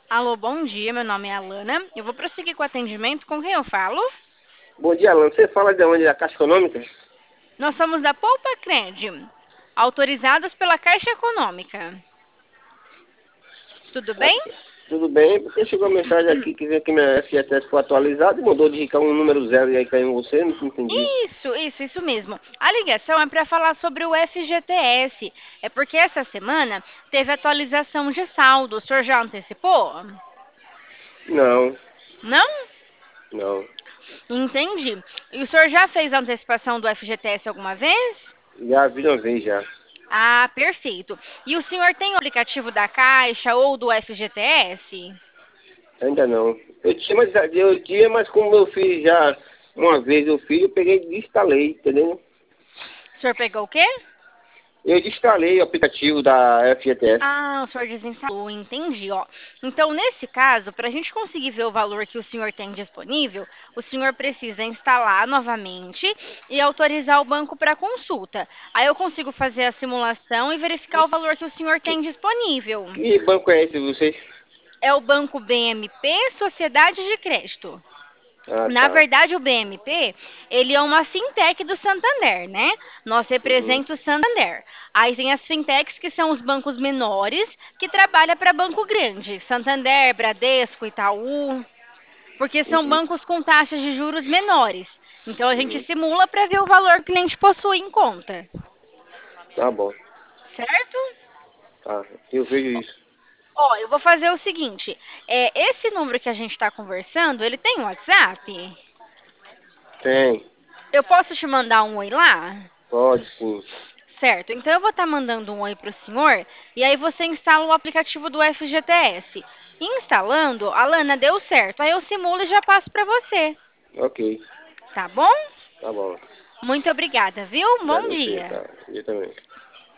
Alô, bom dia. Meu nome é Alana. Eu vou prosseguir com o atendimento. Com quem eu falo? Bom dia, Alan. Você fala de onde? Da Caixa Econômica? Nós somos da Poupa Cred, autorizados pela Caixa Econômica. Tudo bem? Aqui. Tudo bem, porque chegou a mensagem aqui que dizia que minha FGTS foi atualizada e mandou digitar um número zero e aí caiu em você, não entendi. Isso mesmo. A ligação é para falar sobre o FGTS. É porque essa semana teve atualização de saldo. O senhor já antecipou? Não, Não? não. Entendi. E o senhor já fez a antecipação do FGTS alguma vez? Já vi uma vez já. Ah, perfeito. E o senhor tem o aplicativo da Caixa ou do FGTS? Ainda não. Eu tinha, mas como eu fiz já uma vez, eu peguei e desinstalei, entendeu? O senhor pegou o quê? Eu desinstalei o aplicativo da FGTS. Ah, o senhor desinstalou, entendi, ó. Então, nesse caso, para a gente conseguir ver o valor que o senhor tem disponível, o senhor precisa instalar novamente e autorizar o banco para consulta. Aí eu consigo fazer a simulação e verificar o valor que o senhor tem disponível. Que banco é esse, vocês? É o Banco BMP Sociedade de Crédito. Ah, Na tá. verdade, o BMP, ele é uma fintech do Santander, né? Nós Uhum, representa o Santander. Aí tem as fintechs que são os bancos menores que trabalham para banco grande, Santander, Bradesco, Itaú, porque são uhum, bancos com taxas de juros menores. Então a gente uhum. simula para ver o valor que o cliente possui em conta, Tá bom. certo? Tá. Eu vejo isso. Ó, eu vou fazer o seguinte, esse número que a gente está conversando, ele tem WhatsApp? Tem. Eu posso te mandar um oi lá? Pode sim. Certo, então eu vou estar mandando um oi para o senhor e aí você instala o aplicativo do FGTS. Instalando, Alana, deu certo. Aí eu simulo e já passo para você, Ok. tá bom? Tá bom. Muito obrigada, viu? Obrigado Bom a você, dia. tá? Eu também.